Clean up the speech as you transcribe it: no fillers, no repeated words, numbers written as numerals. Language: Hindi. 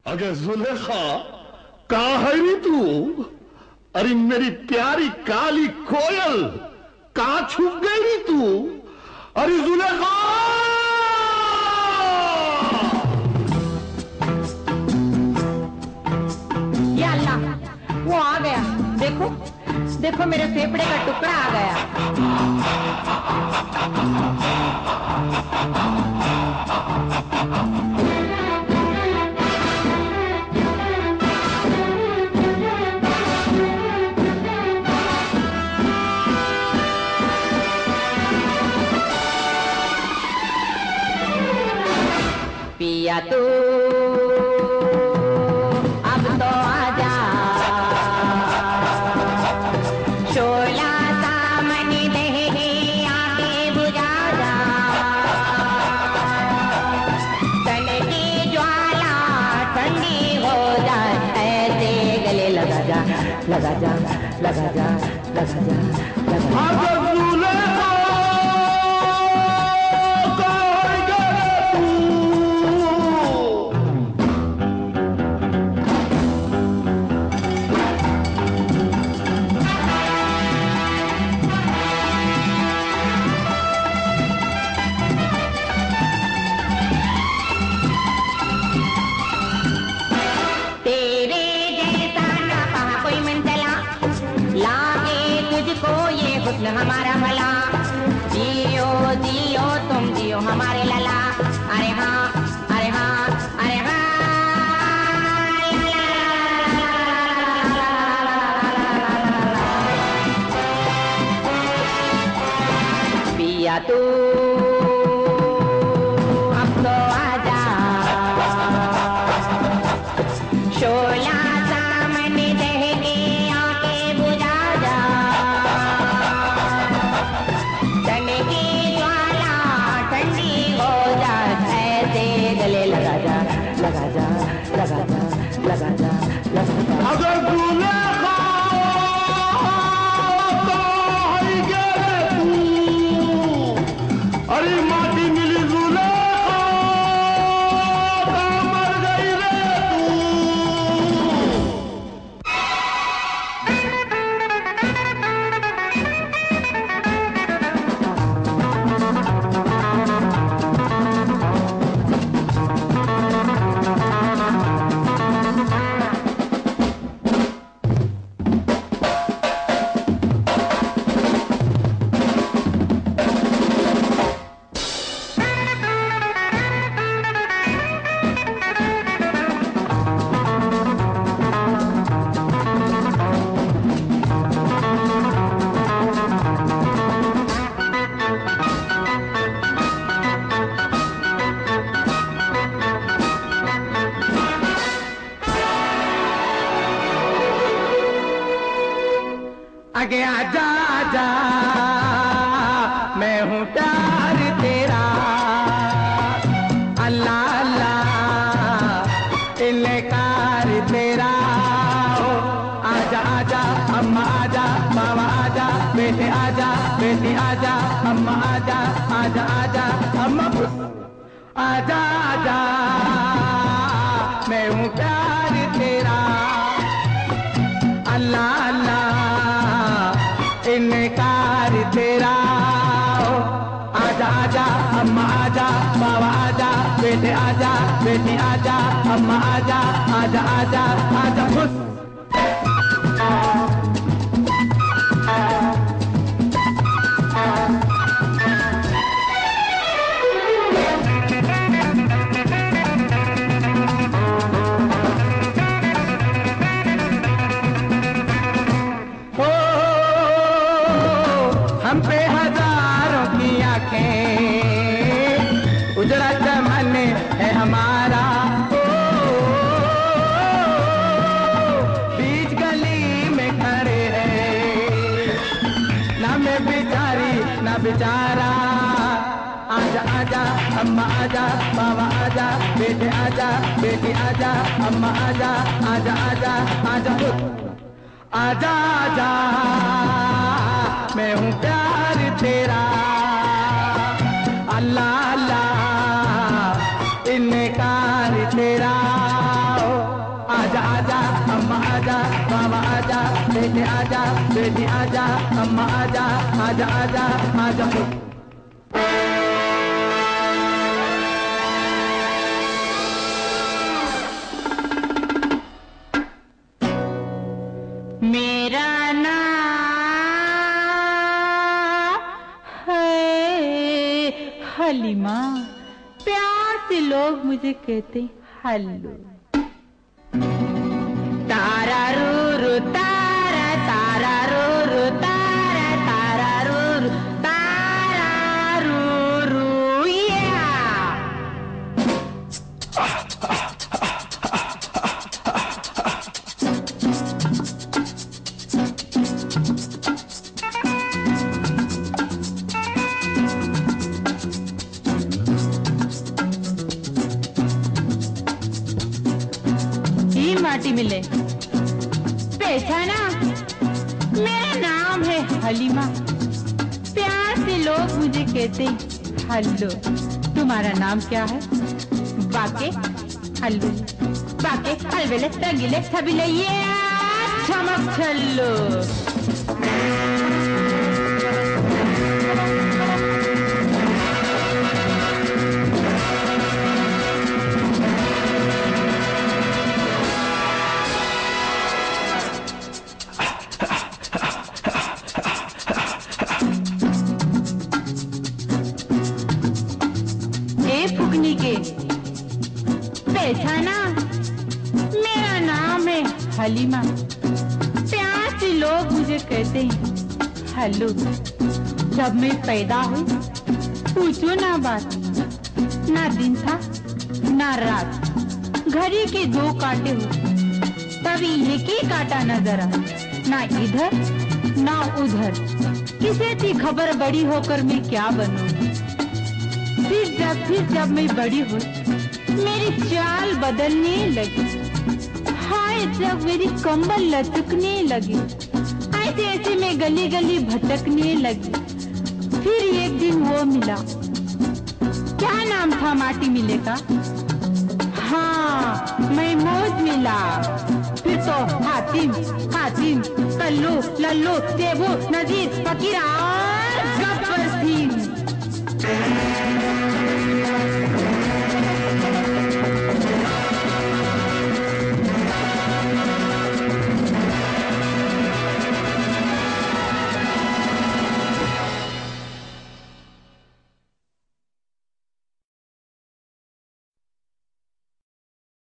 अगर जुलेखा कहां है री तू? अरे मेरी प्यारी काली कोयल कहां छुप गई री तू? अरे जुलेखा! या अल्लाह, वो आ गया। देखो देखो, मेरे फेफड़े का टुकड़ा आ गया। पिया तू अब तो आजा, शोला सामने दे आके बुझा जा, तन की ज्वाला ठंडी हो जाए, ऐसे गले लगा जा लगा जा लगा जा लगा जा लगा जा। हमारा भला जियो जियो तुम जियो हमारे लला। अरे हाँ अरे हाँ अरे हाँ, पिया तू अब तो आजा, शोला सामने दहके आके बुझा जा, तन की ज्वाला ठंडी हो जा, ऐसे गले लगा जा लगा जा लगा जा लगा जा लगा जा। अगर जुलेखा अरे माटी मिली जुलेखा मर गई रे आगे आजा आजा, मैं हूँ प्यार तेरा, अल्लाह अल्लाह इनकार तेरा। आजा आजा अम्मा आजा, बाबा आजा, बेटे आजा, बेटी आजा, अम्मा आजा आजा आजा अम्मा आजा आजा, मैं हूँ प्यार तेरा, अल्लाह अल्लाह इनकार तेरा। आजा आजा अम्मा आजा, बाबा आजा, बेटे आजा, बेटी आजा, अम्मा आजा आजा आजा आजा खुश। हम पे हजारों की आंखें, उजड़ा चमन है हमारा, बीच गली में खड़े हैं, ना मैं बेचारी ना बेचारा। आजा आजा अम्मा आजा, बाबा आजा, बेटे आजा, बेटी आजा, अम्मा आजा आजा आजा आजा आजा आजा, मैं हूँ प्यार तेरा, अल्लाह अल्लाह इनकार तेरा। बेटे आजा, बेटी आजा, अम्मा आजा, आजा आजा आजा। मेरा नाम है हलीमा, प्यार से लोग मुझे कहते हल्लू। तारा रू रू तारा, तारा रू रू तारा, तारा रू रू तारा रू रू या। माटी मिले पहचाना, मेरा नाम है हलीमा, प्यार से लोग मुझे कहते हल्लू। तुम्हारा नाम क्या है? बाके हल्लू, बाके हलवेले तगिले छबिले ये चमक छल्लू। फुकनी के पहचाना, मेरा नाम है हलीमा, प्यार से लोग मुझे कहते हैं हल्लू। जब मैं पैदा हुई पूछो ना बात, ना दिन था ना रात, घड़ी के 2 कांटे हो तभी एक ही कांटा नजर आ, ना इधर ना उधर, किसे थी खबर बड़ी होकर मैं क्या बनूंगी। फिर जब मैं बड़ी हुई मेरी चाल बदलने लगी, हाय जब मेरी कमर लचकने लगी, ऐसे ऐसे मैं गली गली भटकने लगी। फिर एक दिन वो मिला, क्या नाम था माटी मिले का? हाँ मैं मौज मिला। फिर तो हातिम हातिम कल्लू लल्लू देबू नजीर फकीर और गब्बर सिंह।